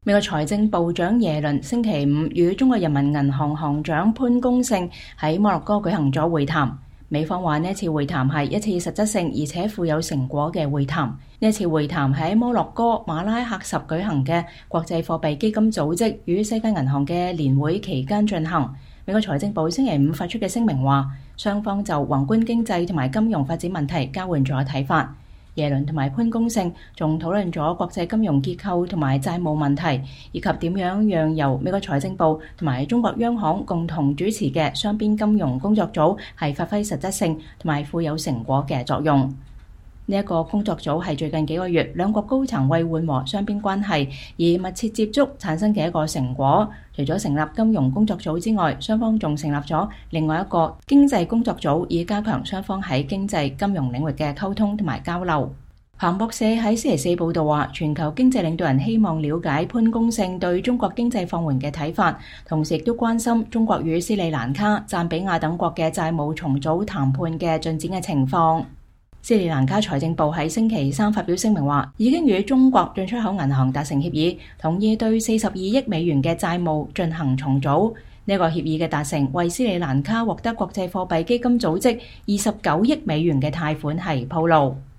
美國財政部長耶倫星期五與中國人民銀行行長潘功勝喺摩洛哥舉行咗會談。美方話呢次會談係一次實質性而且富有成果嘅會談。呢次會談喺摩洛哥馬拉喀什舉行嘅國際貨幣基金組織與世界銀行嘅年會期間進行。美國財政部星期五發出嘅聲明話，雙方就宏觀經濟同埋金融發展問題交換咗睇法。耶倫同埋潘功勝仲討論咗國際金融結構同埋債務問題，以及點樣讓由美國財政部同埋中國央行共同主持嘅雙邊金融工作組係發揮實質性同埋富有成果嘅作用。呢一個工作組係最近幾個月兩國高層為緩和雙邊關係而密切接觸產生嘅一個成果。除咗成立金融工作組之外，雙方仲成立咗另外一個經濟工作組，以加強雙方喺經濟金融領域嘅溝通同埋交流。彭博社喺星期四報道話，全球經濟領導人希望了解潘功勝對中國經濟放緩嘅睇法，同時亦都關心中國與斯里蘭卡、贊比亞等國嘅債務重組談判嘅進展嘅情況。斯里蘭卡財政部喺星期三發表聲明話，已經與中國進出口銀行達成協議，同意對42億美元嘅債務進行重組。呢個協議嘅達成，為斯里蘭卡獲得國際貨幣基金組織29億美元嘅貸款係鋪路。